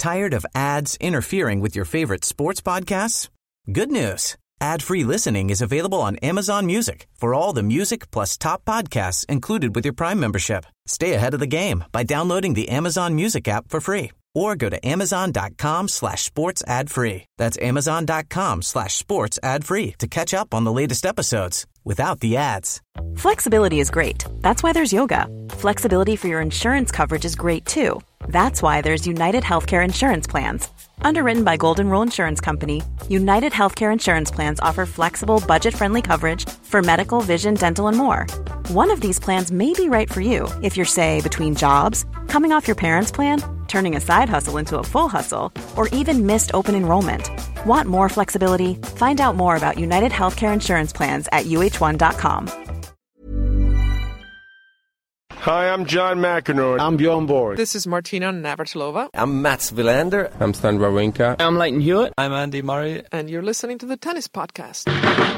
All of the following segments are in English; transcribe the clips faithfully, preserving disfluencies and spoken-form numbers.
Tired of ads interfering with your favorite sports podcasts? Good news. Ad-free listening is available on Amazon Music for all the music plus top podcasts included with your Prime membership. Stay ahead of the game by downloading the Amazon Music app for free or go to amazon.com slash sports ad free. That's amazon.com slash sports ad free to catch up on the latest episodes without the ads. Flexibility is great. That's why there's yoga. Flexibility for your insurance coverage is great too. That's why there's United Healthcare Insurance Plans. Underwritten by Golden Rule Insurance Company, United Healthcare Insurance Plans offer flexible, budget-friendly coverage for medical, vision, dental, and more. One of these plans may be right for you if you're, say, between jobs, coming off your parents' plan, turning a side hustle into a full hustle, or even missed open enrollment. Want more flexibility? Find out more about United Healthcare Insurance Plans at U H one dot com. Hi, I'm John McEnroe. I'm Bjorn Borg. This is Martina Navratilova. I'm Mats Wilander. I'm Stan Wawrinka. I'm Leighton Hewitt. I'm Andy Murray. And you're listening to the Tennis Podcast.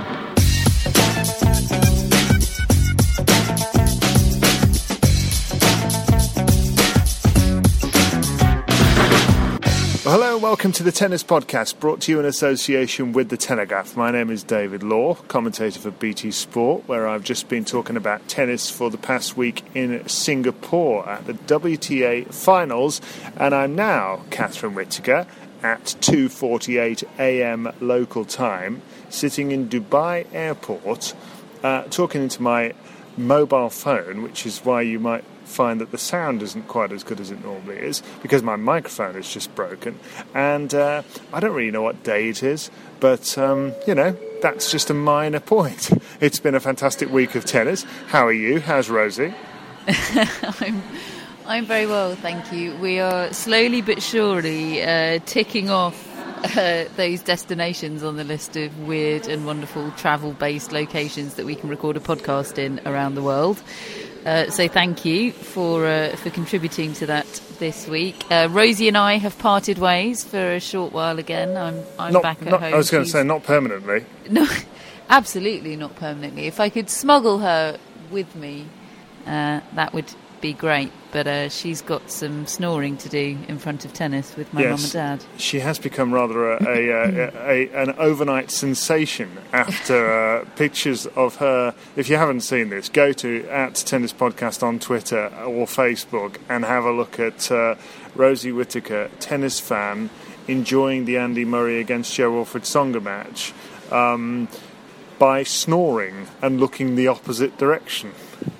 Well, hello and welcome to the Tennis Podcast, brought to you in association with The Telegraph. My name is David Law, commentator for B T Sport, where I've just been talking about tennis for the past week in Singapore at the W T A Finals, and I'm now, Catherine Whitaker, at two forty-eight a.m. local time, sitting in Dubai Airport, uh, talking into my mobile phone, which is why you might find that the sound isn't quite as good as it normally is, because my microphone is just broken, and uh, I don't really know what day it is, but um, you know, that's just a minor point. It's been a fantastic week of tennis. How are you? How's Rosie? I'm I'm very well, thank you. We are slowly but surely uh, ticking off uh, those destinations on the list of weird and wonderful travel-based locations that we can record a podcast in around the world. Uh, so thank you for uh, for contributing to that this week. Uh, Rosie and I have parted ways for a short while again. I'm I'm not, back at not, home. I was going to She's, say not permanently. No, absolutely not permanently. If I could smuggle her with me, uh, that would be great. But uh, she's got some snoring to do in front of tennis with my yes, mum and dad. She has become rather a, a, a, a an overnight sensation after uh, pictures of her. If you haven't seen this, go to at Tennis Podcast on Twitter or Facebook and have a look at uh, Rosie Whitaker, tennis fan, enjoying the Andy Murray against Jo-Wilfried Tsonga match um, by snoring and looking the opposite direction.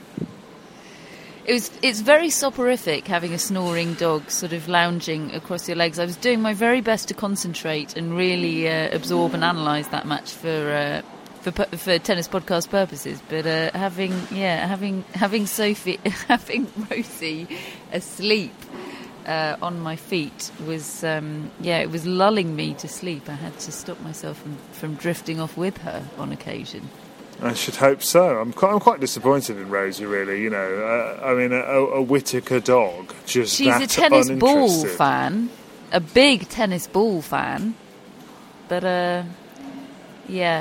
It was, it's very soporific having a snoring dog sort of lounging across your legs. I was doing my very best to concentrate and really uh, absorb and analyse that match for uh, for for tennis podcast purposes. But uh, having yeah having having Sophie having Rosie asleep uh, on my feet was um, yeah it was lulling me to sleep. I had to stop myself from, from drifting off with her on occasion. I should hope so. I'm quite, I'm quite disappointed in Rosie, really. You know, uh, I mean, a, a Whitaker dog, just She's that a tennis ball uninterested. fan, a big tennis ball fan, but uh, yeah,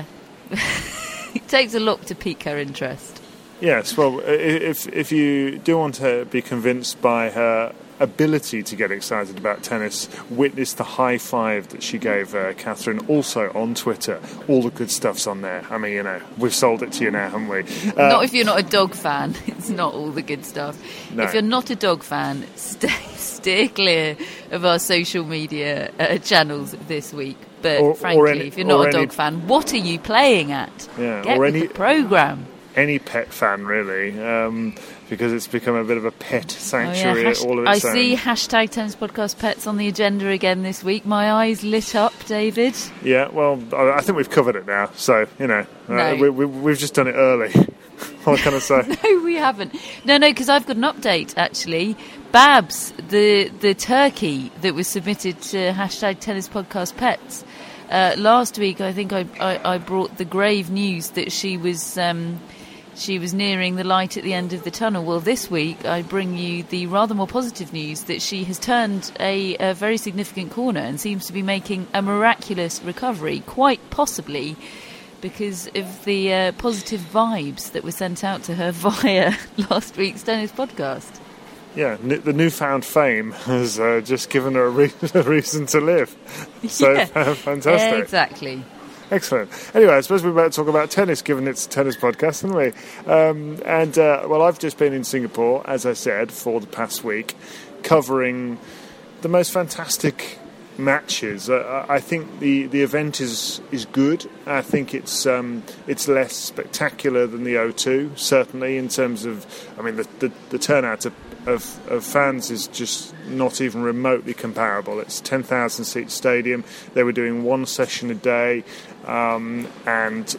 it takes a lot to pique her interest. Yes, well, if if you do want to be convinced by her ability to get excited about tennis, witness the high five that she gave uh, Catherine, also on Twitter. All the good stuff's on there. I mean, you know, we've sold it to you now, haven't we? Uh, not if you're not a dog fan. It's not all the good stuff. No. If you're not a dog fan, stay, steer clear of our social media uh, channels this week. But or, frankly, or any, if you're not a any, dog fan, what are you playing at? Yeah, Get or with any the programme. Any pet fan, really, um, because it's become a bit of a pet sanctuary. Oh, yeah. Hash- all of its I own. see hashtag Tennis Podcast Pets on the agenda again this week. My eyes lit up, David. Yeah, well, I, I think we've covered it now. So, you know, uh, No. we, we, we've just done it early. What can I say? No, we haven't. No, no, because I've got an update, actually. Babs, the, the turkey that was submitted to hashtag Tennis Podcast Pets, uh, last week I think I, I, I brought the grave news that she was... Um, She was nearing the light at the end of the tunnel. Well, this week I bring you the rather more positive news that she has turned a, a very significant corner and seems to be making a miraculous recovery, quite possibly because of the uh, positive vibes that were sent out to her via last week's tennis podcast. yeah, n- the newfound fame has uh, just given her a, re- a reason to live. So yeah. uh, fantastic. Exactly. Excellent. Anyway, I suppose we're about to talk about tennis, given it's a tennis podcast, aren't we? Um, and, uh, well, I've just been in Singapore, as I said, for the past week, covering the most fantastic matches. Uh, I think the, the event is is good. I think it's um, it's less spectacular than the O two, certainly, in terms of, I mean, the, the, the turnout of, of, of fans is just not even remotely comparable. It's a ten thousand seat stadium. They were doing one session a day, um, and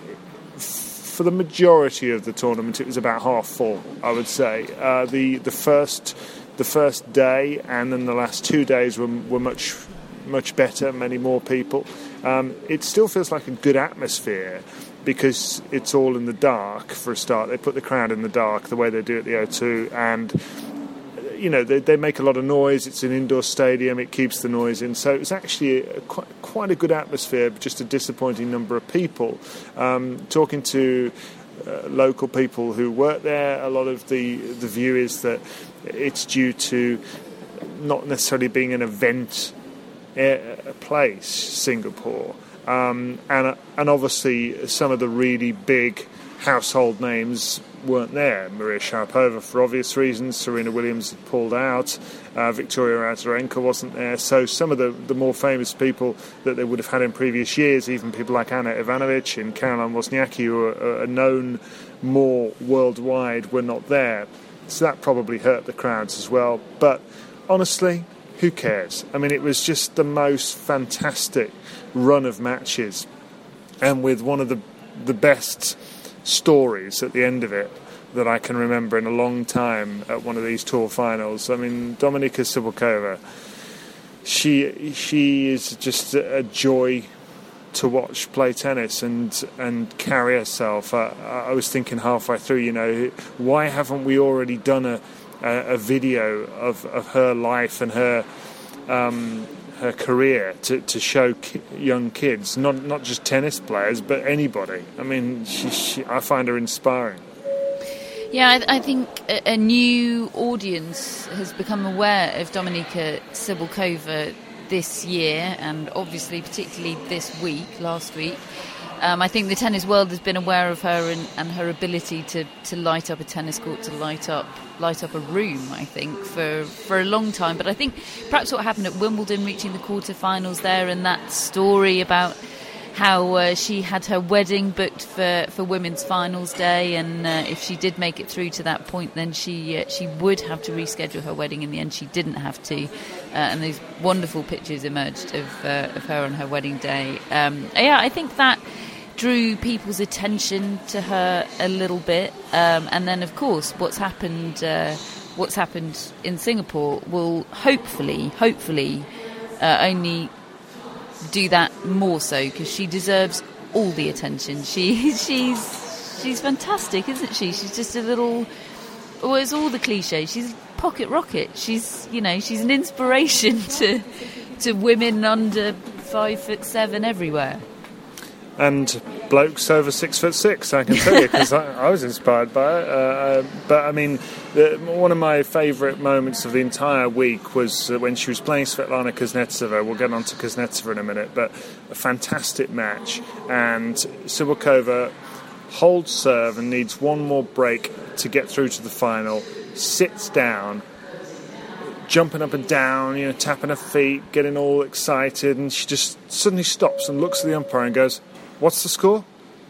for the majority of the tournament, it was about half full, I would say. Uh, the the first the first day and then the last two days were were much much better, many more people. Um, it still feels like a good atmosphere because it's all in the dark for a start. They put the crowd in the dark the way they do at the O two, and you know they, they make a lot of noise. It's an indoor stadium, it keeps the noise in, so it's actually a, quite, quite a good atmosphere, but just a disappointing number of people. Um, talking to uh, local people who work there, a lot of the, the view is that it's due to not necessarily being an event a place, Singapore, um, and and obviously some of the really big household names weren't there. Maria Sharapova, for obvious reasons, Serena Williams had pulled out, uh, Victoria Azarenka wasn't there, so some of the, the more famous people that they would have had in previous years, even people like Anna Ivanovic and Caroline Wozniacki, who are, are known more worldwide, were not there. So that probably hurt the crowds as well. But honestly, who cares? I mean, it was just the most fantastic run of matches, and with one of the the best stories at the end of it that I can remember in a long time at one of these tour finals. I mean, Dominika Cibulkova, she she is just a joy to watch play tennis and and carry herself. I, I was thinking halfway through, you know, why haven't we already done a a, a video of, of her life and her um, her career to, to show ki- young kids, not not just tennis players, but anybody. I mean, she, she, I find her inspiring. Yeah, I, I think a, a new audience has become aware of Dominika Cibulkova this year, and obviously particularly this week, last week. Um, I think the tennis world has been aware of her and, and her ability to, to light up a tennis court, to light up light up a room, I think, for, for a long time. But I think perhaps what happened at Wimbledon, reaching the quarterfinals there, and that story about how uh, she had her wedding booked for, for Women's Finals Day, and uh, if she did make it through to that point, then she uh, she would have to reschedule her wedding. In the end, she didn't have to, uh, and these wonderful pictures emerged of uh, of her on her wedding day. Um, yeah, I think that drew people's attention to her a little bit, um, and then of course what's happened uh, what's happened in Singapore will hopefully hopefully uh, only do that more so, because she deserves all the attention. She she's she's fantastic, isn't she? She's just a little, well, it's all the cliches. She's a pocket rocket. She's, you know, she's an inspiration to to women under five foot seven everywhere. And blokes over six foot six, I can tell you, because I, I was inspired by it. Uh, but I mean, the, one of my favourite moments of the entire week was when she was playing Svetlana Kuznetsova. We'll get on to Kuznetsova in a minute, but a fantastic match. And Cibulkova holds serve and needs one more break to get through to the final. Sits down, jumping up and down, you know, tapping her feet, getting all excited, and she just suddenly stops and looks at the umpire and goes, "What's the score?"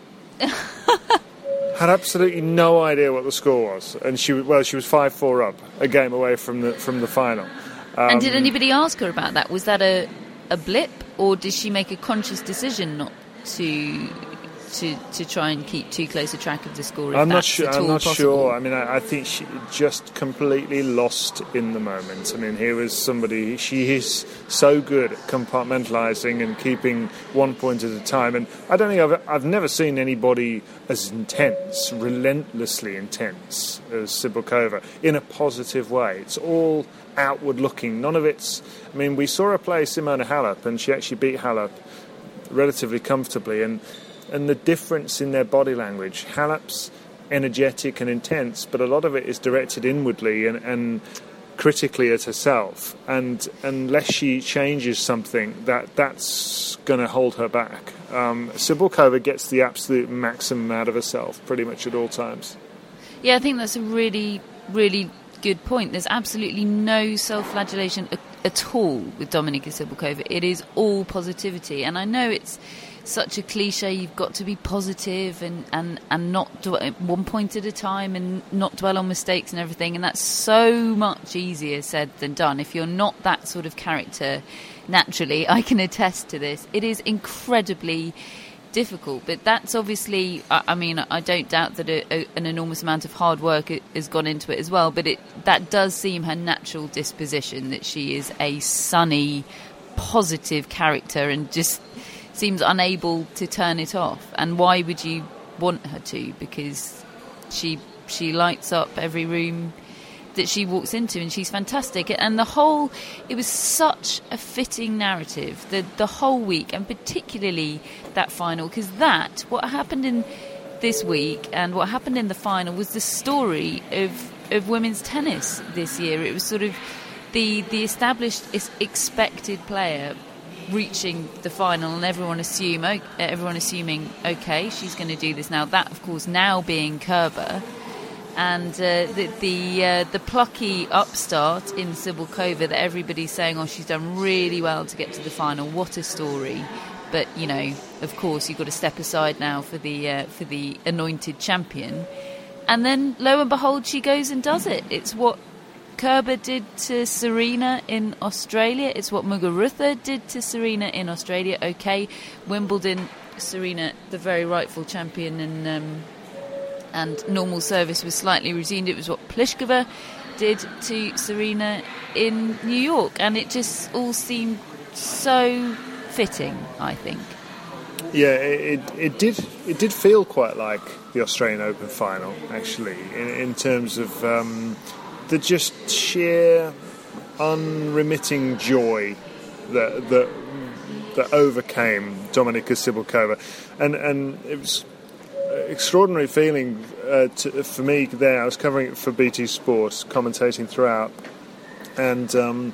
Had absolutely no idea what the score was, and she well, she was five four up, a game away from the from the final. Um, and did anybody ask her about that? Was that a a blip, or did she make a conscious decision not to to to try and keep too close a track of the score? If I'm not that's sure. at I'm all not possible? sure. I mean, I, I think she just completely lost in the moment. I mean, here was somebody. She is so good at compartmentalising and keeping one point at a time. And I don't think I've I've never seen anybody as intense, relentlessly intense as Cibulkova in a positive way. It's all outward looking. None of it's. I mean, we saw her play Simona Halep, and she actually beat Halep relatively comfortably. And. And the difference in their body language. Halep's energetic and intense, but a lot of it is directed inwardly, and, and critically at herself, and unless she changes something, that that's going to hold her back. Um, Cibulkova gets the absolute maximum out of herself pretty much at all times. Yeah, I think that's a really, really good point. There's absolutely no self-flagellation at, at all with Dominika Cibulkova. It is all positivity, and I know it's such a cliche, you've got to be positive and, and, and not do it one point at a time and not dwell on mistakes and everything, and that's so much easier said than done. If you're not that sort of character naturally, I can attest to this. It is incredibly difficult, but that's obviously, I, I mean, I don't doubt that a, a, an enormous amount of hard work has gone into it as well, but it that does seem her natural disposition, that she is a sunny, positive character and just seems unable to turn it off. And why would you want her to? Because she she lights up every room that she walks into, and she's fantastic. And the whole, it was such a fitting narrative, the the whole week, and particularly that final, because that, what happened in this week and what happened in the final was the story of of women's tennis this year. It was sort of the the established expected player reaching the final, and everyone assume everyone assuming okay, she's going to do this now. That, of course, now being Kerber, and uh, the the, uh, the plucky upstart in Cibulkova that everybody's saying, oh, she's done really well to get to the final. What a story! But you know, of course, you've got to step aside now for the uh, for the anointed champion, and then lo and behold, she goes and does it. It's what Kerber did to Serena in Australia. It's what Muguruza did to Serena in Australia. Okay, Wimbledon, Serena, the very rightful champion, and um, and normal service was slightly resumed. It was what Pliskova did to Serena in New York, and it just all seemed so fitting, I think. Yeah, it, it it did it did feel quite like the Australian Open final, actually, in, in terms of Um, the just sheer, unremitting joy that that, that overcame Dominika Cibulkova, and and it was an extraordinary feeling uh, to, for me there. I was covering it for B T Sport, commentating throughout, and um,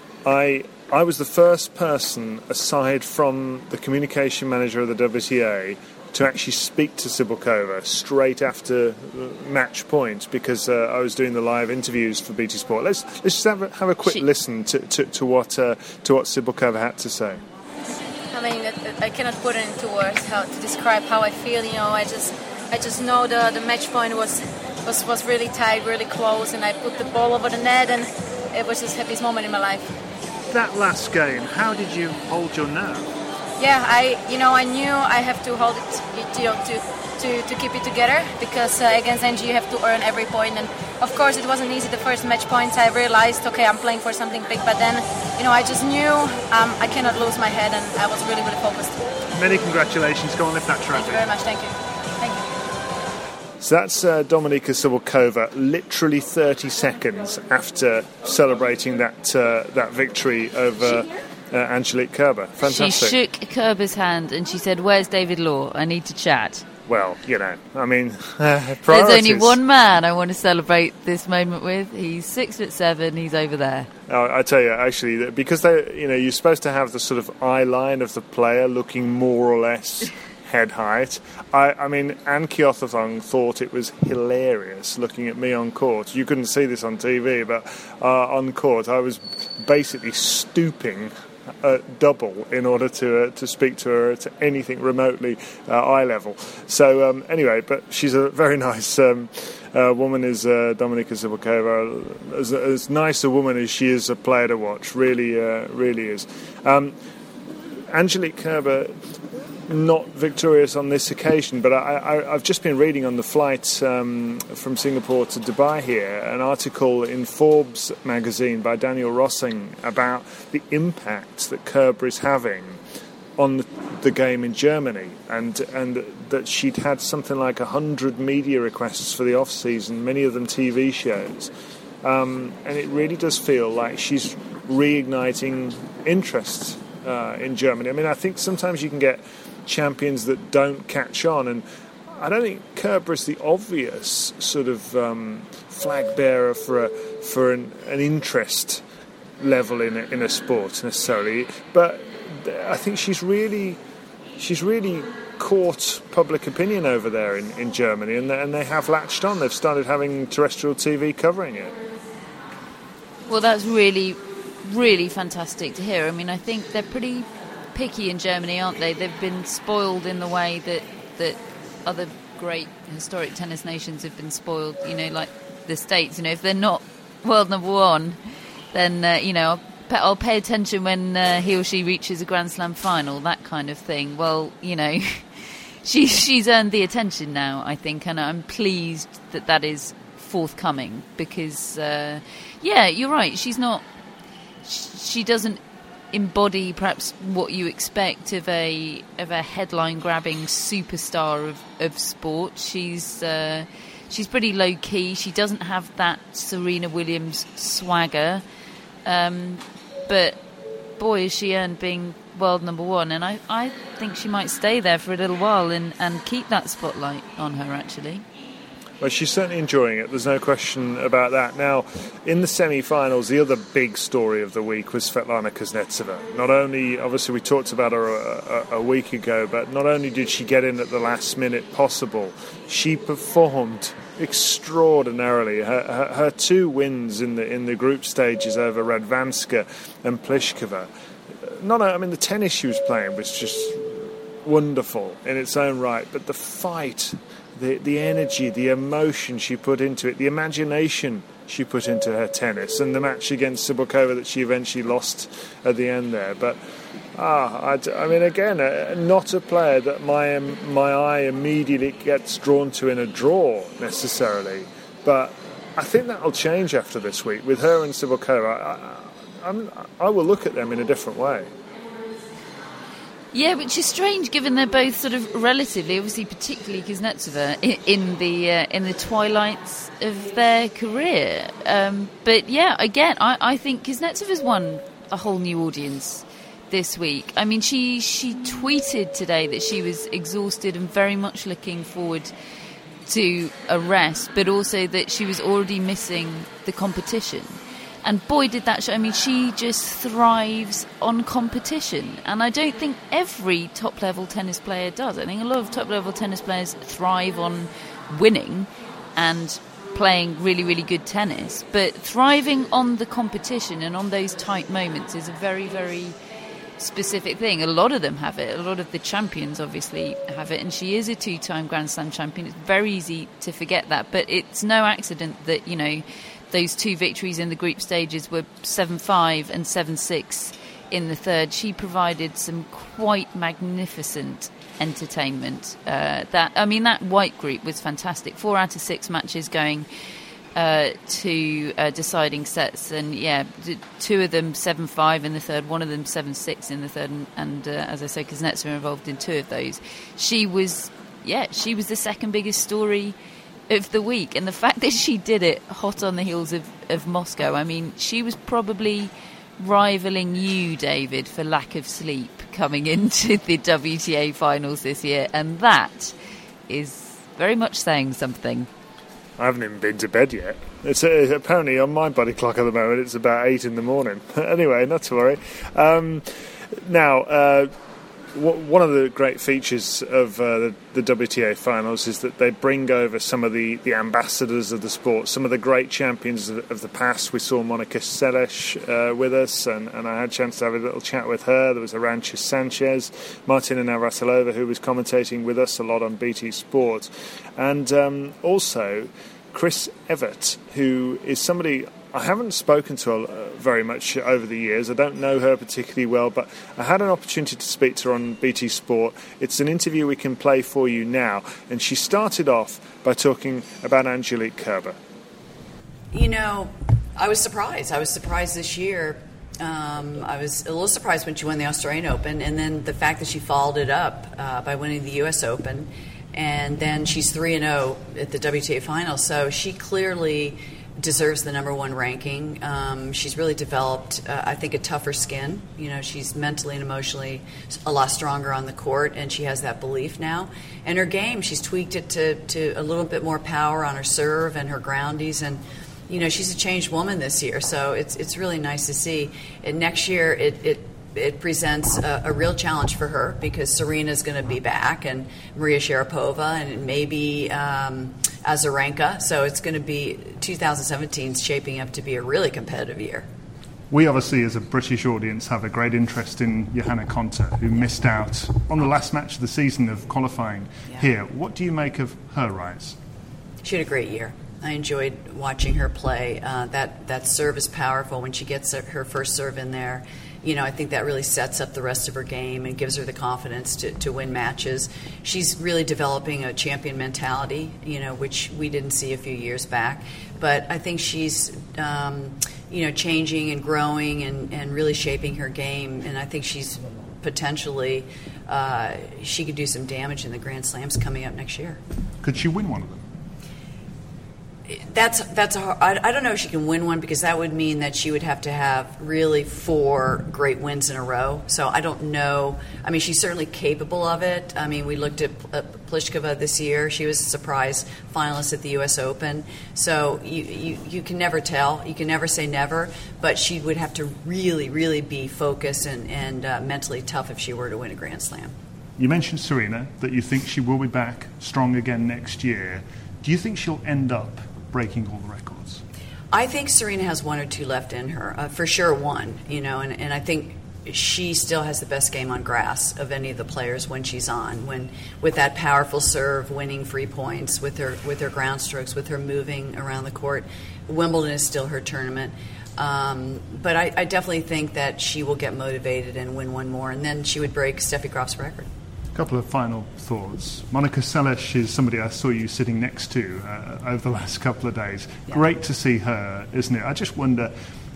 I I was the first person, aside from the communication manager of the W T A, to actually speak to Cibulkova straight after match point, because uh, I was doing the live interviews for B T Sport. Let's let's just have a, have a quick she, listen to, to, to what uh, to what Cibulkova had to say. I mean, I cannot put it into words how to describe how I feel. You know, I just I just know the the match point was was was really tight, really close, and I put the ball over the net, and it was just the happiest moment in my life. That last game, how did you hold your nerve? Yeah, I, you know, I knew I have to hold it, you know, to, to, to keep it together, because uh, against Angie you have to earn every point, and of course it wasn't easy the first match points. I realized, okay, I'm playing for something big, but then, you know, I just knew um, I cannot lose my head, and I was really, really focused. Many congratulations. Go on, lift that trophy. Thank you very much. Thank you. Thank you. So that's uh, Dominika Cibulkova, literally thirty seconds after celebrating that uh, that victory over Uh, Angelique Kerber. Fantastic. She shook Kerber's hand and she said, "Where's David Law? I need to chat." Well, you know, I mean, uh, there's only one man I want to celebrate this moment with. He's six foot seven. He's over there. Oh, I tell you, actually, because they, you know, you're supposed to have the sort of eye line of the player looking more or less head height. I, I mean, Anne Kyothong thought it was hilarious looking at me on court. You couldn't see this on T V, but uh, on court, I was basically stooping Uh, double in order to uh, to speak to her at anything remotely uh, eye level. So um, anyway, but she's a very nice um, uh, woman, is uh, Dominika Cibulkova. As, as nice a woman as she is a player to watch, really, uh, really is. Um, Angelique Kerber, not victorious on this occasion, but I, I, I've just been reading on the flight um, from Singapore to Dubai here an article in Forbes magazine by Daniel Rossing about the impact that Kerber is having on the, the game in Germany, and and that she'd had something like a hundred media requests for the off season, many of them T V shows, um, and it really does feel like she's reigniting interest uh, in Germany. I mean, I think sometimes you can get champions that don't catch on, and I don't think Kerber is the obvious sort of um, flag bearer for a, for an, an interest level in a, in a sport necessarily, but I think she's really she's really caught public opinion over there in, in Germany, and, and they have latched on. They've started having terrestrial T V covering it. Well, that's really, really fantastic to hear. I mean, I think they're pretty picky in Germany, aren't they? They've been spoiled in the way that, that other great historic tennis nations have been spoiled, you know, like the States. You know, if they're not world number one, then, uh, you know, I'll pay, I'll pay attention when uh, he or she reaches a Grand Slam final, that kind of thing. Well, you know, she, she's earned the attention now, I think, and I'm pleased that that is forthcoming because, uh, yeah, you're right, she's not, she doesn't embody perhaps what you expect of a of a headline grabbing superstar of, of sport. She's uh, she's pretty low key. She doesn't have that Serena Williams swagger, um, but boy, is she earned being world number one, and I, I think she might stay there for a little while and, and keep that spotlight on her actually. Well, she's certainly enjoying it, there's no question about that. Now, in the semi-finals, the other big story of the week was Svetlana Kuznetsova. Not only, obviously we talked about her a, a, a week ago, but not only did she get in at the last minute possible, she performed extraordinarily. Her, her, her two wins in the in the group stages over Radwanska and Pliskova. Not, I mean, the tennis she was playing was just wonderful in its own right, but the fight, the the energy, the emotion she put into it, the imagination she put into her tennis, and the match against Cibulkova that she eventually lost at the end there. But ah, I, I mean, again, uh, not a player that my um, my eye immediately gets drawn to in a draw necessarily. But I think that'll change after this week with her and Cibulkova. I, I'm, I will look at them in a different way. Yeah, which is strange, given they're both sort of relatively, obviously, particularly Kuznetsova, in, in the uh, in the twilights of their career. Um, but yeah, again, I, I think Kuznetsova's won a whole new audience this week. I mean, she she tweeted today that she was exhausted and very much looking forward to a rest, but also that she was already missing the competition. And boy, did that show. I mean, she just thrives on competition. And I don't think every top-level tennis player does. I think a lot of top-level tennis players thrive on winning and playing really, really good tennis. But thriving on the competition and on those tight moments is a very, very specific thing. A lot of them have it. A lot of the champions, obviously, have it. And she is a two-time Grand Slam champion. It's very easy to forget that. But it's no accident that, you know, those two victories in the group stages were seven five and seven six in the third. She provided some quite magnificent entertainment. Uh, that I mean, that white group was fantastic. Four out of six matches going uh, to uh, deciding sets, and yeah, two of them seven five in the third, one of them seven six in the third, and, and uh, as I say, Kuznetsova involved in two of those. She was, yeah, she was the second biggest story of the week, and the fact that she did it hot on the heels of, of Moscow. I mean, she was probably rivaling you, David, for lack of sleep coming into the W T A finals this year, and that is very much saying something. I haven't even been to bed yet. It's uh, apparently on my body clock at the moment it's about eight in the morning. Anyway, not to worry. Um, now, uh, one of the great features of uh, the, the W T A finals is that they bring over some of the, the ambassadors of the sport, some of the great champions of, of the past. We saw Monica Seles uh, with us, and, and I had a chance to have a little chat with her. There was Arantxa Sanchez, Martina Navratilova, who was commentating with us a lot on B T Sport, and um, also Chris Evert, who is somebody I haven't spoken to her uh, very much over the years. I don't know her particularly well, but I had an opportunity to speak to her on B T Sport. It's an interview we can play for you now. And she started off by talking about Angelique Kerber. You know, I was surprised. I was surprised this year. Um, I was a little surprised when she won the Australian Open, and then the fact that she followed it up uh, by winning the U S Open. And then she's three and oh at the W T A final. So she clearly deserves the number one ranking. Um, she's really developed, uh, I think, a tougher skin. You know, she's mentally and emotionally a lot stronger on the court, and she has that belief now. And her game, she's tweaked it to, to a little bit more power on her serve and her groundies, and you know, she's a changed woman this year. So it's it's really nice to see. And next year, it it it presents a, a real challenge for her because Serena's going to be back, and Maria Sharapova, and maybe um, Azarenka. So it's going to be twenty seventeen shaping up to be a really competitive year. We obviously, as a British audience, have a great interest in Johanna Konta, who missed out on the last match of the season of qualifying yeah. here. What do you make of her rise? She had a great year. I enjoyed watching her play. Uh, that that serve is powerful when she gets her first serve in there. You know, I think that really sets up the rest of her game and gives her the confidence to, to win matches. She's really developing a champion mentality, you know, which we didn't see a few years back. But I think she's, um, you know, changing and growing and, and really shaping her game. And I think she's potentially, uh, she could do some damage in the Grand Slams coming up next year. Could she win one of them? That's that's a hard, I, I don't know if she can win one because that would mean that she would have to have really four great wins in a row. So I don't know. I mean, she's certainly capable of it. I mean, we looked at uh, Pliskova this year. She was a surprise finalist at the U S Open. So you, you, you can never tell. You can never say never. But she would have to really, really be focused and, and uh, mentally tough if she were to win a Grand Slam. You mentioned Serena, that you think she will be back strong again next year. Do you think she'll end up breaking all the records? I think Serena has one or two left in her, uh, for sure one, you know, and, and I think she still has the best game on grass of any of the players when she's on, when with that powerful serve, winning free points, with her with her ground strokes, with her moving around the court. Wimbledon is still her tournament. Um, but I, I definitely think that she will get motivated and win one more, and then she would break Steffi Graf's record. A couple of final thoughts. Monica Seles is somebody I saw you sitting next to uh, over the last couple of days. Yeah. Great to see her, isn't it? I just wonder,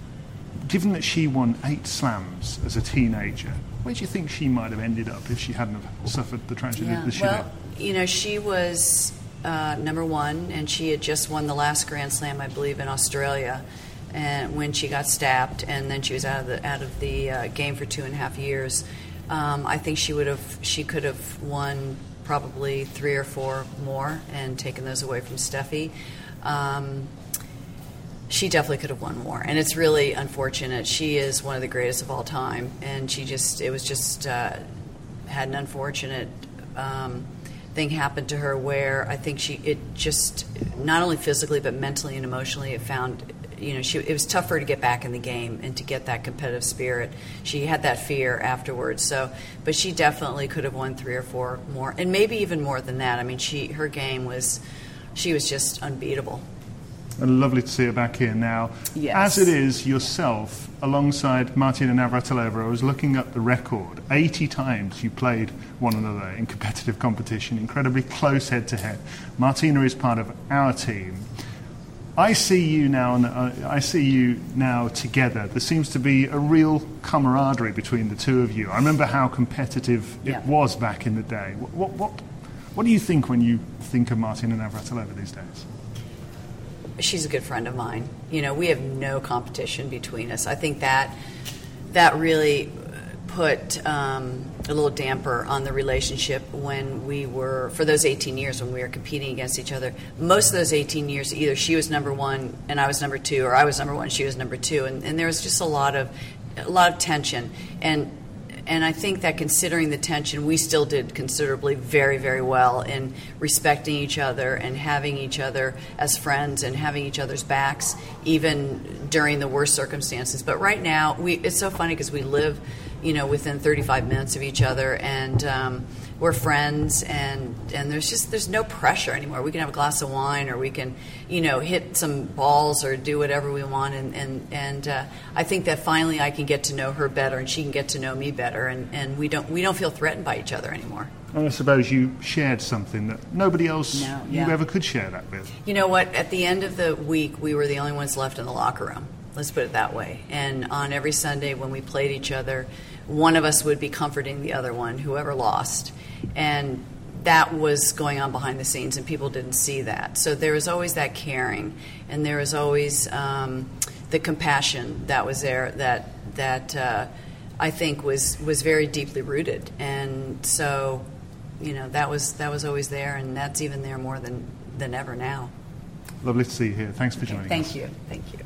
given that she won eight slams as a teenager, where do you think she might have ended up if she hadn't have suffered the tragedy yeah. that she well, did? You know, she was uh, number one, and she had just won the last Grand Slam, I believe, in Australia, and when she got stabbed, and then she was out of the out of the uh, game for two and a half years. Um, I think she would have, she could have won probably three or four more and taken those away from Steffi. Um, she definitely could have won more, and it's really unfortunate. She is one of the greatest of all time, and she just, it was just uh, had an unfortunate um, thing happen to her where I think she, it just, not only physically but mentally and emotionally, it found. You know, she, it was tough for her to get back in the game and to get that competitive spirit. She had that fear afterwards. So, but she definitely could have won three or four more, and maybe even more than that. I mean, she her game was, she was just unbeatable. And lovely to see her back here now. Yes. As it is yourself, alongside Martina Navratilova, I was looking up the record. eighty times you played one another in competitive competition, incredibly close head-to-head. Martina is part of our team. I see you now. Uh, I see you now together. There seems to be a real camaraderie between the two of you. I remember how competitive yeah. it was back in the day. What, what, what, what do you think when you think of Martina Navratilova these days? She's a good friend of mine. You know, we have no competition between us. I think that that really put um, a little damper on the relationship when we were, for those eighteen years when we were competing against each other. Most of those eighteen years, either she was number one and I was number two, or I was number one, she was number two, and, and there was just a lot of a lot of tension. And and I think that considering the tension, we still did considerably very, very well in respecting each other and having each other as friends and having each other's backs, even during the worst circumstances. But right now, we it's so funny because we live, you know, within thirty-five minutes of each other, and um, we're friends, and, and there's just there's no pressure anymore. We can have a glass of wine, or we can, you know, hit some balls or do whatever we want, and and, and uh, I think that finally I can get to know her better, and she can get to know me better, and, and we don't we don't feel threatened by each other anymore. And I suppose you shared something that nobody else no, yeah. you ever could share that with. You know what? At the end of the week, we were the only ones left in the locker room. Let's put it that way. And on every Sunday when we played each other, one of us would be comforting the other one, whoever lost. And that was going on behind the scenes, and people didn't see that. So there was always that caring, and there was always um, the compassion that was there that that uh, I think was was very deeply rooted. And so, you know, that was that was always there, and that's even there more than, than ever now. Lovely to see you here. Thanks for joining Thank us. you. Thank you.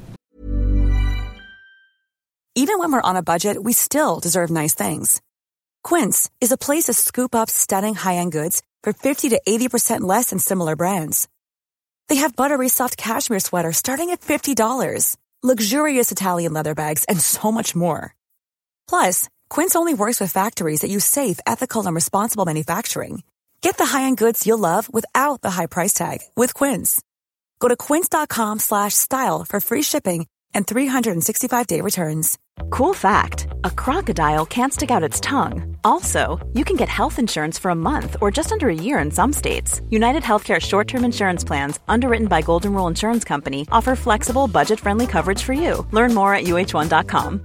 Even when we're on a budget, we still deserve nice things. Quince is a place to scoop up stunning high-end goods for fifty to eighty percent less than similar brands. They have buttery soft cashmere sweaters starting at fifty dollars, luxurious Italian leather bags, and so much more. Plus, Quince only works with factories that use safe, ethical, and responsible manufacturing. Get the high-end goods you'll love without the high price tag with Quince. Go to quince.com slash style for free shipping and three sixty-five day returns. Cool fact, a crocodile can't stick out its tongue. Also, you can get health insurance for a month or just under a year in some states. United Healthcare short-term insurance plans, underwritten by Golden Rule Insurance Company, offer flexible, budget-friendly coverage for you. Learn more at U H one dot com.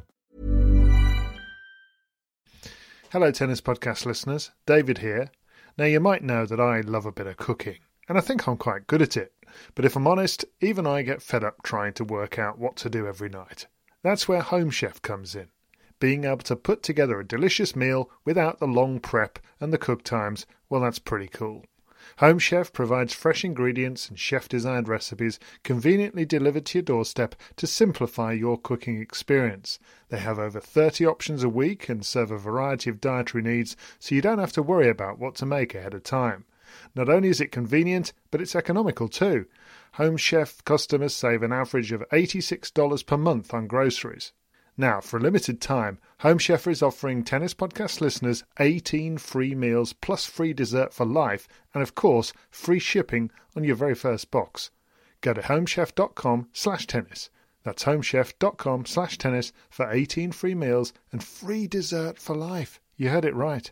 Hello, Tennis Podcast listeners. David here. Now, you might know that I love a bit of cooking, and I think I'm quite good at it. But if I'm honest, even I get fed up trying to work out what to do every night. That's where Home Chef comes in. Being able to put together a delicious meal without the long prep and the cook times, well, that's pretty cool. Home Chef provides fresh ingredients and chef-designed recipes conveniently delivered to your doorstep to simplify your cooking experience. They have over thirty options a week and serve a variety of dietary needs, so you don't have to worry about what to make ahead of time. Not only is it convenient, but it's economical too. Home Chef customers save an average of eighty-six dollars per month on groceries. Now, for a limited time, Home Chef is offering Tennis Podcast listeners eighteen free meals plus free dessert for life and, of course, free shipping on your very first box. Go to homechef.com slash tennis. That's homechef.com slash tennis for eighteen free meals and free dessert for life. You heard it right.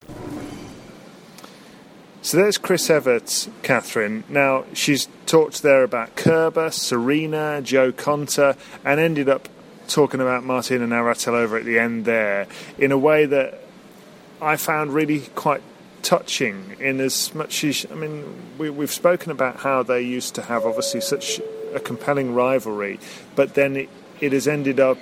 So there's Chris Evert, Catherine. Now, she's talked there about Kerber, Serena, Jo Konta, and ended up talking about Martina Navratilova at the end there in a way that I found really quite touching, in as much as, I mean, we, we've spoken about how they used to have obviously such a compelling rivalry, but then it, it has ended up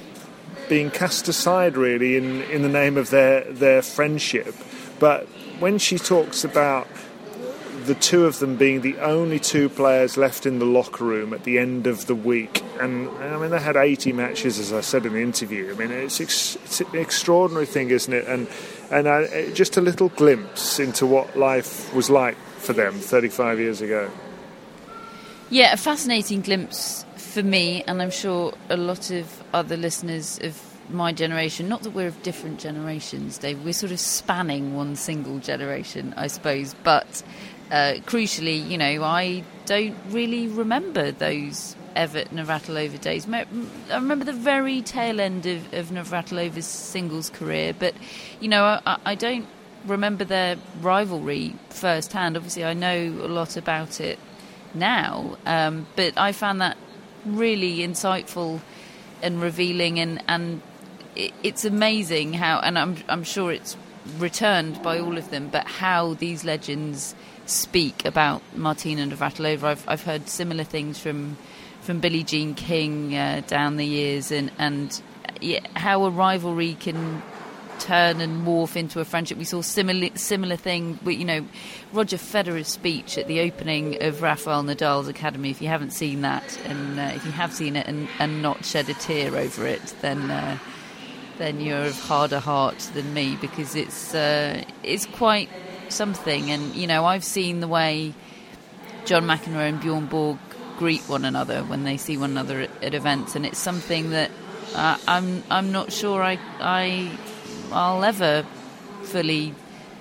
being cast aside really in, in the name of their, their friendship. But when she talks about the two of them being the only two players left in the locker room at the end of the week, and I mean, they had eighty matches, as I said in the interview. I mean, it's, ex- it's an extraordinary thing, isn't it? And and I, just a little glimpse into what life was like for them thirty-five years ago. Yeah, a fascinating glimpse for me, and I'm sure a lot of other listeners of my generation, not that we're of different generations, Dave, we're sort of spanning one single generation, I suppose, but uh, crucially, you know, I don't really remember those Evert Navratilova days. I remember the very tail end of, of Navratilova's singles career, but, you know, I, I don't remember their rivalry firsthand. Obviously, I know a lot about it now, um, but I found that really insightful and revealing, and, and it's amazing how, and I'm I'm sure it's returned by all of them, but how these legends speak about Martina Navratilova. I've I've heard similar things from from Billie Jean King uh, down the years, and and yeah, how a rivalry can turn and morph into a friendship. We saw similar similar thing with, you know, Roger Federer's speech at the opening of Rafael Nadal's academy. If you haven't seen that, and uh, if you have seen it and, and not shed a tear over it, then uh, then you're of harder heart than me, because it's uh, it's quite something. And, you know, I've seen the way John McEnroe and Bjorn Borg greet one another when they see one another at, at events, and it's something that uh, I'm I'm not sure I I I'll ever fully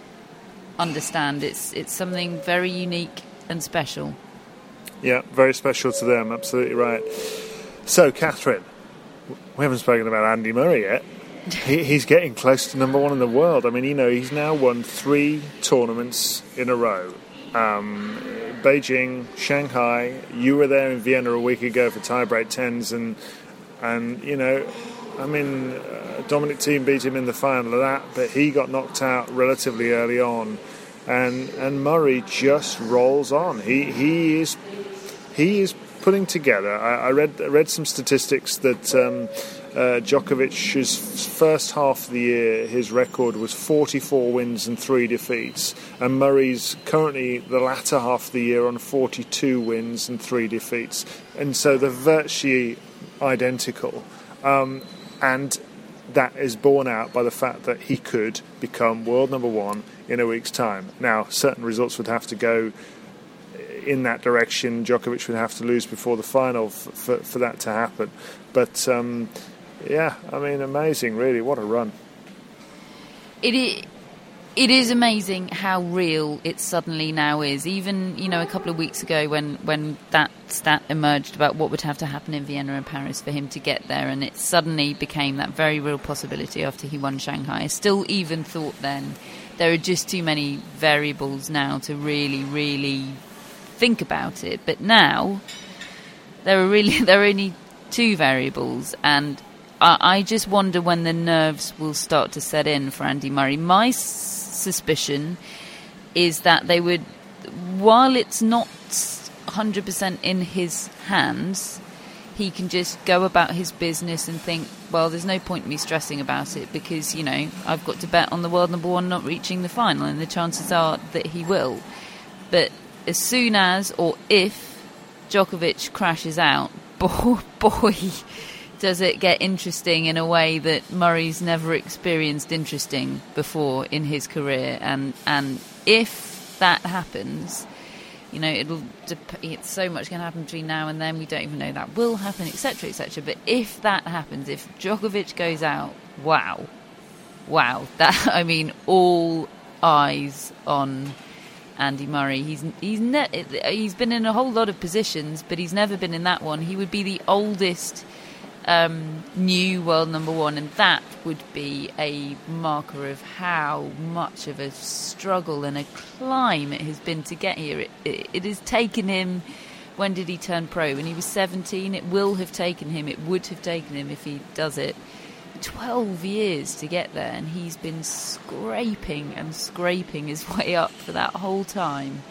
understand. It's it's something very unique and special. Yeah, very special to them. Absolutely right. So, Catherine, we haven't spoken about Andy Murray yet. he, he's getting close to number one in the world. I mean, you know, he's now won three tournaments in a row. Um, Beijing, Shanghai. You were there in Vienna a week ago for tiebreak tens, and and you know, I mean, uh, Dominic Thiem beat him in the final of that, but he got knocked out relatively early on. and and Murray just rolls on. He he is he is putting together. I, I read I read some statistics that um, uh, Djokovic's first half of the year, his record was forty-four wins and three defeats, and Murray's currently the latter half of the year on forty-two wins and three defeats, and so they're virtually identical, um, and that is borne out by the fact that he could become world number one in a week's time. Now, certain results would have to go in that direction. Djokovic would have to lose before the final f- for, for that to happen. But, um, yeah, I mean, amazing, really. What a run. It is, it is amazing how real it suddenly now is. Even, you know, a couple of weeks ago when, when that stat emerged about what would have to happen in Vienna and Paris for him to get there, and it suddenly became that very real possibility after he won Shanghai. I still even thought then there are just too many variables now to really, really think about it. But now there are really there are only two variables, and I, I just wonder when the nerves will start to set in for Andy Murray. My s- suspicion is that they would, while it's not one hundred percent in his hands, he can just go about his business and think, well, there's no point in me stressing about it because, you know, I've got to bet on the world number one not reaching the final, and the chances are that he will. But as soon as, or if, Djokovic crashes out, boy, boy, does it get interesting in a way that Murray's never experienced interesting before in his career. And and if that happens, you know, it'll dep- it's so much can happen between now and then. We don't even know that will happen, et cetera, et cetera. But if that happens, if Djokovic goes out, wow, wow, that I mean, all eyes on Andy Murray. He's he's ne- he's been in a whole lot of positions, but he's never been in that one. He would be the oldest um, new world number one, and that would be a marker of how much of a struggle and a climb it has been to get here. It, it, it has taken him. When did he turn pro? When he was seventeen. It will have taken him. It would have taken him if he does it. twelve years to get there, and he's been scraping and scraping his way up for that whole time.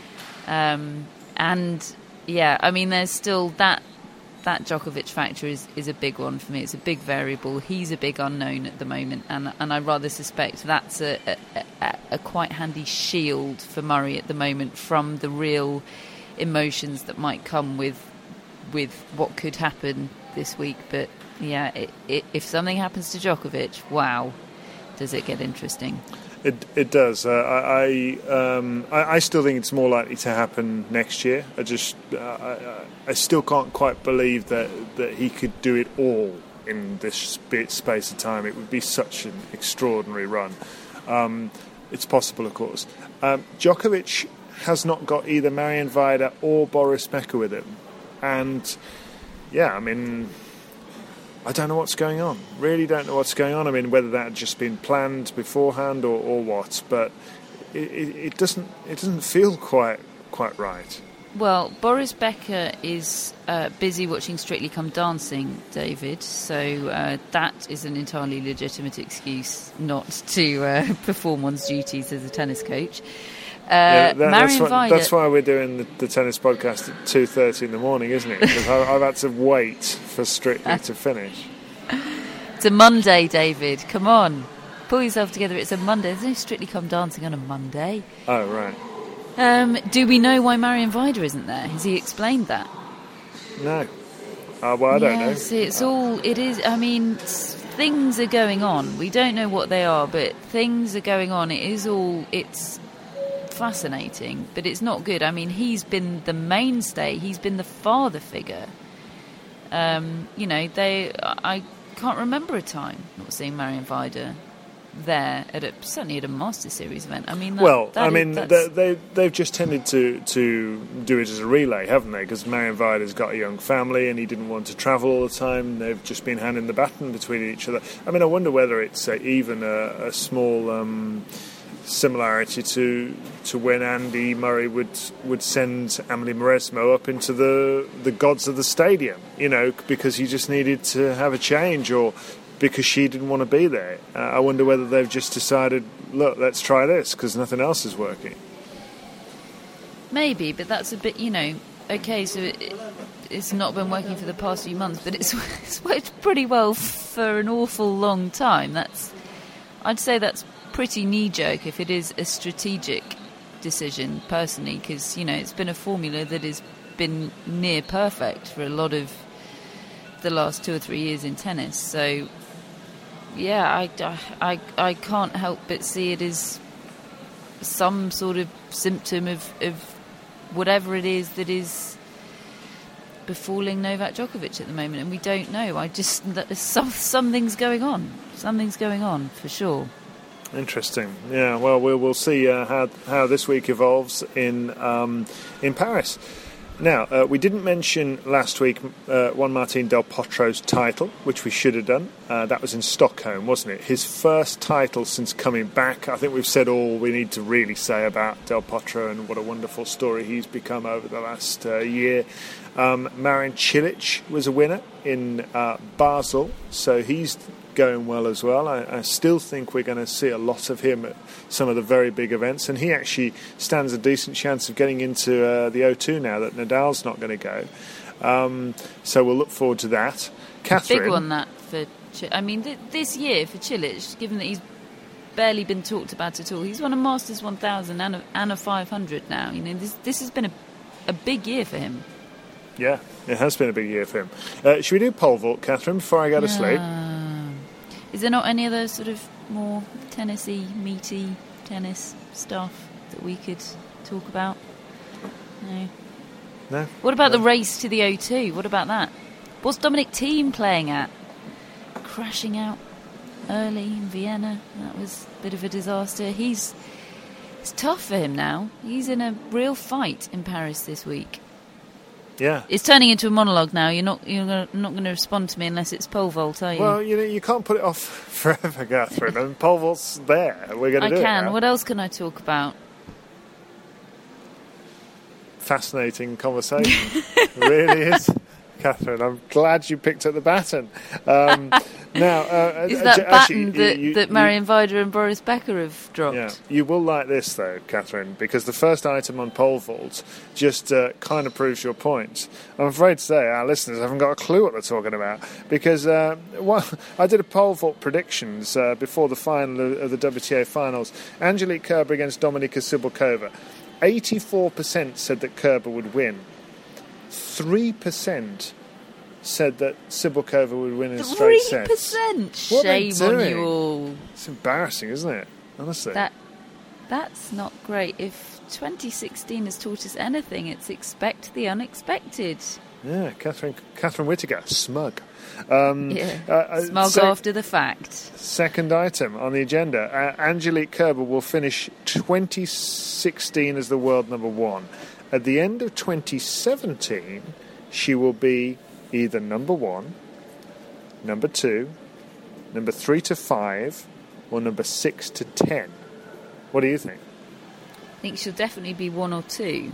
Um, and yeah, I mean, there's still that that Djokovic factor is, is a big one for me. It's a big variable. He's a big unknown at the moment, and and I rather suspect that's a, a, a, a quite handy shield for Murray at the moment from the real emotions that might come with with what could happen this week. But yeah, it, it, if something happens to Djokovic, wow, does it get interesting? It it does. Uh, I I, um, I I still think it's more likely to happen next year. I just uh, I, I still can't quite believe that, that he could do it all in this bit space of time. It would be such an extraordinary run. Um, it's possible, of course. Um, Djokovic has not got either Marian Vaida or Boris Becker with him, and yeah, I mean, I don't know what's going on. Really don't know what's going on. I mean, whether that had just been planned beforehand or, or what, but it, it, it doesn't it doesn't feel quite quite right. Well, Boris Becker is uh, busy watching Strictly Come Dancing, David, so uh, that is an entirely legitimate excuse not to uh, perform one's duties as a tennis coach. Uh, yeah, that, that's, Marian why, Vaida, that's why we're doing the, the tennis podcast at two thirty in the morning, isn't it? Because I, I've had to wait for Strictly to finish. It's a Monday, David. Come on. Pull yourself together. It's a Monday. There's no Strictly Come Dancing on a Monday. Oh, right. Um, do we know why Marian Vaida isn't there? Has he explained that? No. Uh, well, I don't know. Yes, it's all... It is... I mean, things are going on. We don't know what they are, but things are going on. It is all... It's fascinating, but it's not good. I mean, he's been the mainstay. He's been the father figure. Um, you know, they... I can't remember a time not seeing Marian Vaida there at a, certainly at a Master Series event. I mean, that, well, that I is, mean, they, they they've just tended to to do it as a relay, haven't they? Because Marian Vaida's got a young family, and he didn't want to travel all the time. They've just been handing the baton between each other. I mean, I wonder whether it's uh, even a, a small um, similarity to to when Andy Murray would would send Amelie Mauresmo up into the the gods of the stadium, you know, because he just needed to have a change, or because she didn't want to be there. Uh, I wonder whether they've just decided, look, let's try this because nothing else is working. Maybe, but that's a bit, you know, okay, so it, it's not been working for the past few months, but it's, it's worked pretty well for an awful long time. That's, I'd say that's pretty knee-jerk if it is a strategic decision, personally, because, you know, it's been a formula that has been near perfect for a lot of the last two or three years in tennis. So, yeah, I, I, I can't help but see it as some sort of symptom of, of whatever it is that is befalling Novak Djokovic at the moment, and we don't know. I just some something's going on. Something's going on for sure. Interesting. Yeah. Well, we'll we'll see uh, how how this week evolves in um, in Paris. Now, uh, we didn't mention last week uh, Juan Martín del Potro's title, which we should have done. Uh, that was in Stockholm, wasn't it? His first title since coming back. I think we've said all we need to really say about Del Potro and what a wonderful story he's become over the last uh, year. Um, Marin Cilic was a winner in uh, Basel, so he's going well as well. I, I still think we're going to see a lot of him at some of the very big events, and he actually stands a decent chance of getting into uh, the O two now that Nadal's not going to go. Um, so we'll look forward to that. Catherine, big one that for. I mean, th- this year for Cilic, given that he's barely been talked about at all, he's won a Masters one thousand and a, and a five hundred now. You know, this this has been a a big year for him. Yeah, it has been a big year for him. Uh, should we do pole vault, Catherine, before I go to yeah. sleep? Is there not any other sort of more tennis-y, meaty tennis stuff that we could talk about? No. No? What about no. the race to the O two? What about that? What's Dominic Thiem playing at? Crashing out early in Vienna. That was a bit of a disaster. He's It's tough for him now. He's in a real fight in Paris this week. Yeah, it's turning into a monologue now. You're not you're gonna, not going to respond to me unless it's pole vault, are you? Well, you know, you can't put it off forever, Catherine. And pole vault's there. We're going to I do it. I can. now. What else can I talk about? Fascinating conversation. It really is, Catherine. I'm glad you picked up the baton. Um, now, uh, is that uh, baton actually, that, you, you, that Marion Vida and Boris Becker have dropped? Yeah, you will like this though, Catherine, because the first item on pole vault just uh, kind of proves your point. I'm afraid to say our listeners haven't got a clue what they're talking about, because uh, well, I did a pole vault predictions uh, before the final of the W T A finals. Angelique Kerber against Dominika Cibulkova. eighty-four percent said that Kerber would win. three percent said that Cibulkova would win in straight sets. three percent? Shame on you all. It's embarrassing, isn't it? Honestly. That, that's not great. If twenty sixteen has taught us anything, it's expect the unexpected. Yeah, Catherine Catherine Whittaker, smug. Um, yeah, uh, smug so, after the fact. Second item on the agenda. Uh, Angelique Kerber will finish twenty sixteen as the world number one. At the end of twenty seventeen, she will be either number one, number two, number three to five, or number six to ten. What do you think? I think she'll definitely be one or two.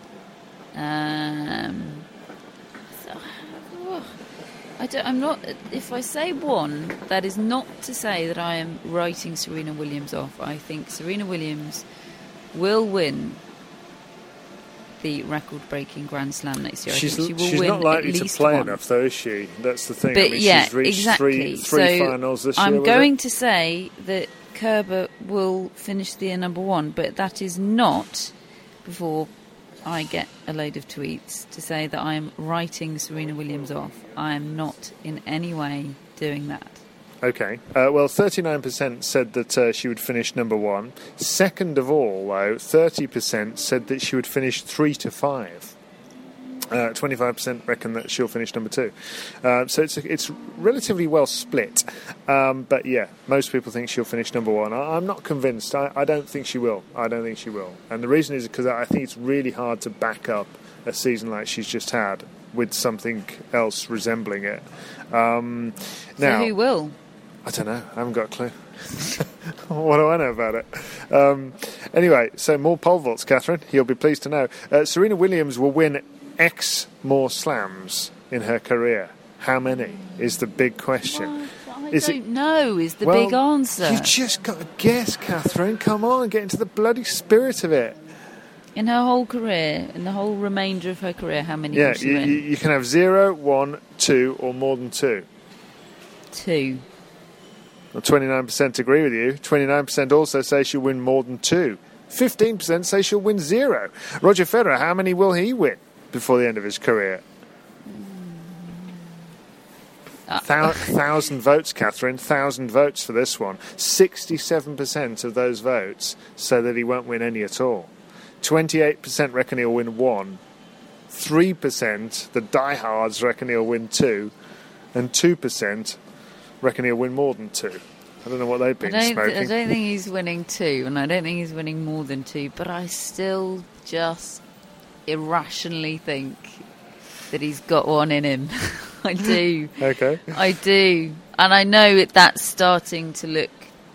Um, so, oh, I don't, I'm not. If I say one, that is not to say that I am writing Serena Williams off. I think Serena Williams will win the record-breaking Grand Slam next year. She's, I think she will she's win not likely at to least play one. enough, though, is she? That's the thing. But I mean, yeah, she's reached exactly. three, three so finals this I'm year. going it? to say that Kerber will finish the year number one, but that is not before I get a load of tweets to say that I am writing Serena Williams off. I am not in any way doing that. Okay. Uh, well, thirty-nine percent said that uh, she would finish number one. Second of all, though, thirty percent said that she would finish three to five. Uh, twenty-five percent reckon that she'll finish number two. Uh, so it's it's relatively well split. Um, but yeah, most people think she'll finish number one. I, I'm not convinced. I, I don't think she will. I don't think she will. And the reason is because I think it's really hard to back up a season like she's just had with something else resembling it. Um, now, so who will? I don't know. I haven't got a clue. What do I know about it? Um, anyway, so more pole vaults, Catherine. You'll be pleased to know. Uh, Serena Williams will win X more slams in her career. How many is the big question? What? I Is don't it, know is the well, big answer. You just got to guess, Catherine. Come on, get into the bloody spirit of it. In her whole career, in the whole remainder of her career, how many Yeah, will she you, win? you, you can have zero, one, two, or more than two. Two. Well, twenty-nine percent agree with you. twenty-nine percent also say she'll win more than two. fifteen percent say she'll win zero. Roger Federer, how many will he win before the end of his career? Uh, Thou- thousand votes, Catherine. Thousand votes for this one. Sixty-seven percent of those votes say that he won't win any at all. Twenty-eight percent reckon he'll win one. Three percent, the diehards, reckon he'll win two, and two percent reckon he'll win more than two. I don't know what they've been I don't, smoking. I don't think he's winning two, and I don't think he's winning more than two. But I still just irrationally think that he's got one in him. I do. Okay. I do. And I know that that's starting to look,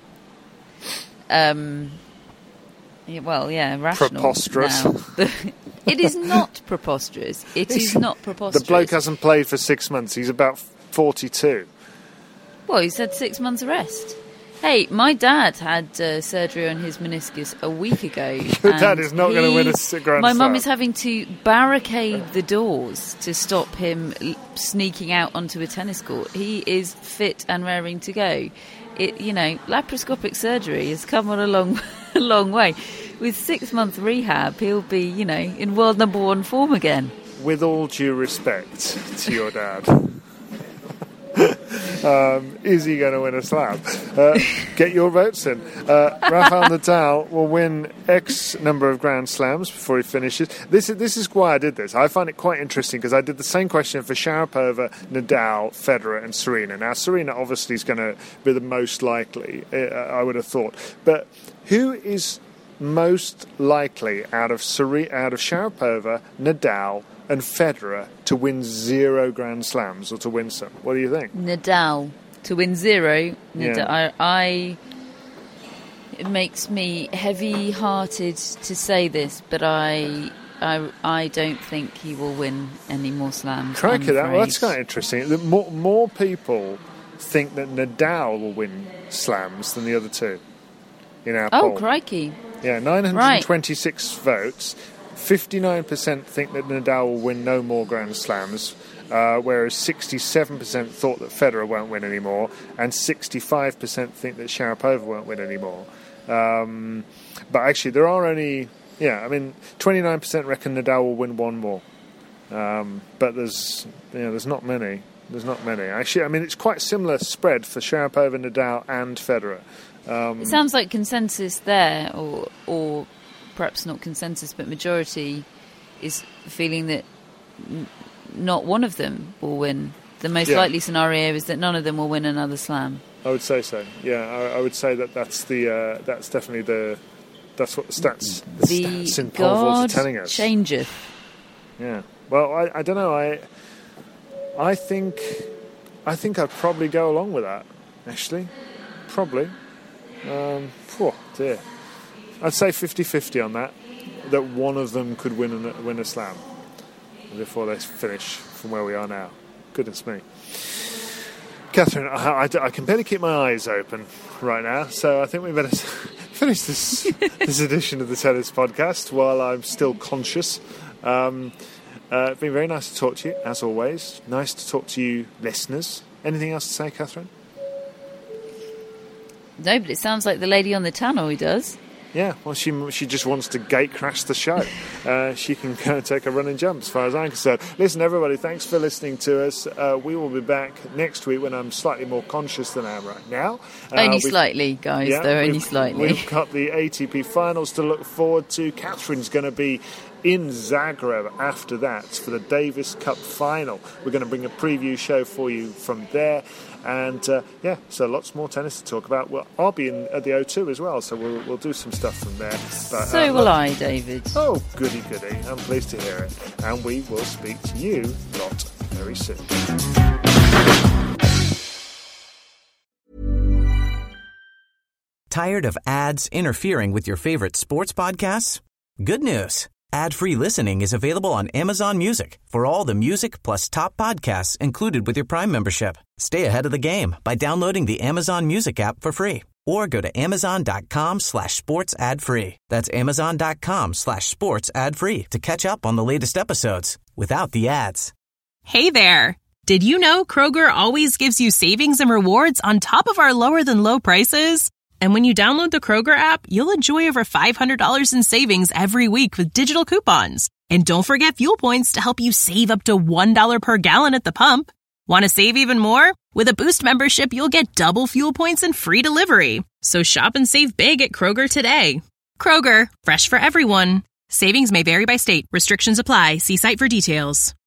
um, yeah, well, yeah, rational. Preposterous. Now. It is not preposterous. It is not preposterous. The bloke hasn't played for six months. He's about forty-two. Well, he's had six months rest. Hey, my dad had uh, surgery on his meniscus a week ago. Your dad is not going to win a Grand My mum Slam. is having to barricade the doors to stop him l- sneaking out onto a tennis court. He is fit and raring to go. It, you know, laparoscopic surgery has come on a long, a long way. With six month rehab, he'll be, you know, in world number one form again. With all due respect to your dad. Um, is he going to win a slam? Uh, get your votes in. Uh, Rafael Nadal will win X number of Grand Slams before he finishes. This is, this is why I did this. I find it quite interesting because I did the same question for Sharapova, Nadal, Federer and Serena. Now, Serena obviously is going to be the most likely, uh, I would have thought. But who is most likely out of, Sere- out of Sharapova, Nadal and Federer to win zero Grand Slams or to win some? What do you think? Nadal to win zero. Nadal, Yeah. I, I. It makes me heavy-hearted to say this, but I, I, I don't think he will win any more slams. Crikey, I'm that, well, that's afraid. kind of interesting. The More, more people think that Nadal will win slams than the other two in our Oh, poll. crikey! Yeah, nine hundred twenty-six votes. fifty-nine percent think that Nadal will win no more Grand Slams, uh, whereas sixty-seven percent thought that Federer won't win anymore, and sixty-five percent think that Sharapova won't win anymore. Um, but actually, there are only, yeah, I mean, twenty-nine percent reckon Nadal will win one more. Um, but there's, you know, there's not many. There's not many. Actually, I mean, it's quite similar spread for Sharapova, Nadal, and Federer. Um, It sounds like consensus there, or or perhaps not consensus, but majority is feeling that n- not one of them will win. The most Yeah. likely scenario is that none of them will win another slam. I would say so. Yeah, I, I would say that that's the uh, that's definitely the that's what the stats the, The stats in pole vault God are telling us. changeth. Yeah. Well, I, I don't know. I I think I think I'd probably go along with that. Actually, probably. Um, oh dear. I'd say fifty-fifty on that. That one of them could win a, win a slam before they finish from where we are now. Goodness me. Catherine, I, I, I can barely keep my eyes open right now, so I think we better finish this this edition of the Tennis Podcast while I'm still conscious. Um, uh, it's been very nice to talk to you, as always. Nice to talk to you, listeners. Anything else to say, Catherine? No, but it sounds like the lady on the tannoy does. Yeah, well, she she just wants to gate crash the show. Uh, she can go and take a run and jump, as far as I'm concerned. Listen, everybody, thanks for listening to us. Uh, we will be back next week when I'm slightly more conscious than I am right now. Uh, Only we've- slightly, guys, yeah, though, only we've- slightly. We've got the A T P finals to look forward to. Catherine's going to be in Zagreb after that for the Davis Cup final. We're going to bring a preview show for you from there. And, uh, yeah, so lots more tennis to talk about. Well, I'll be in at the O two as well, so we'll we'll do some stuff from there. But, So uh, will look- I, David. Oh, goody, goody. I'm pleased to hear it. And we will speak to you lot very soon. Tired of ads interfering with your favorite sports podcasts? Good news. Ad-free listening is available on Amazon Music for all the music plus top podcasts included with your Prime membership. Stay ahead of the game by downloading the Amazon Music app for free or go to amazon.com slash sports ad free. That's amazon.com slash sports ad free to catch up on the latest episodes without the ads. Hey there. Did you know Kroger always gives you savings and rewards on top of our lower than low prices? And when you download the Kroger app, you'll enjoy over five hundred dollars in savings every week with digital coupons. And don't forget fuel points to help you save up to one dollar per gallon at the pump. Want to save even more? With a Boost membership, you'll get double fuel points and free delivery. So shop and save big at Kroger today. Kroger, fresh for everyone. Savings may vary by state. Restrictions apply. See site for details.